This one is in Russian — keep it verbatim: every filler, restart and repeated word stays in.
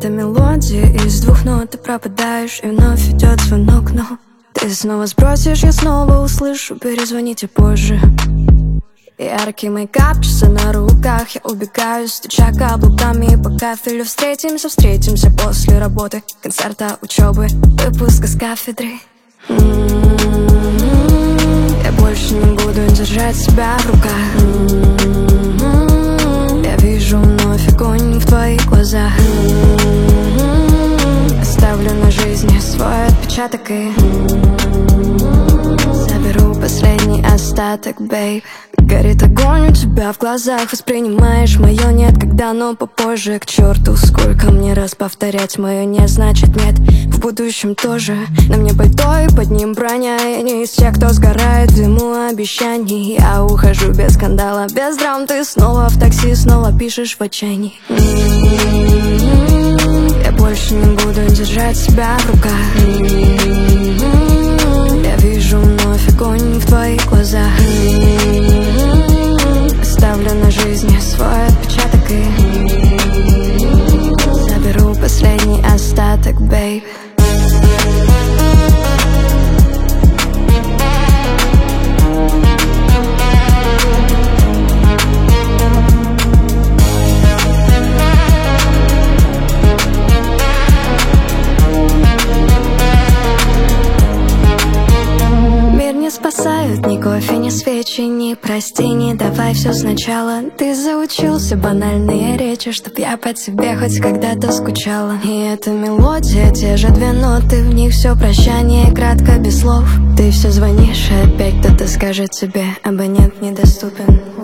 эта мелодия из двух нот. Ты пропадаешь, и вновь идет звонок, но ты снова сбросишь, я снова услышу. Перезвоните позже. Яркий мейкап, часы на руках. Я убегаю, стуча каблуками по кафелю. Встретимся, встретимся после работы, концерта, учебы, выпуска с кафедры. М-м-м, я больше не буду держать себя в руках. М-м-м, я вижу вновь огонь в твоих глазах. М-м-м, оставлю на жизни свой отпечаток и заберу последний остаток, бейб. Горит огонь у тебя в глазах. Воспринимаешь мое нет, когда, но попозже. К черту, сколько мне раз повторять мое нет, значит нет. В будущем тоже. На мне пальто и под ним броня. Я не из тех, кто сгорает в дыму обещаний. Я ухожу без скандала, без драм. Ты снова в такси, снова пишешь в отчаянии. Я больше не буду держать себя в руках. Я вижу вновь огонь в твоих глазах. Оставлю на жизни свой отпечаток и заберу последний остаток, бейб. Спасают ни кофе, ни свечи, ни прости, не давай все сначала. Ты заучился банальные речи, чтоб я по тебе хоть когда-то скучала. И эта мелодия, те же две ноты, в них все прощание, кратко, без слов. Ты все звонишь, и опять кто-то скажет тебе: абонент недоступен.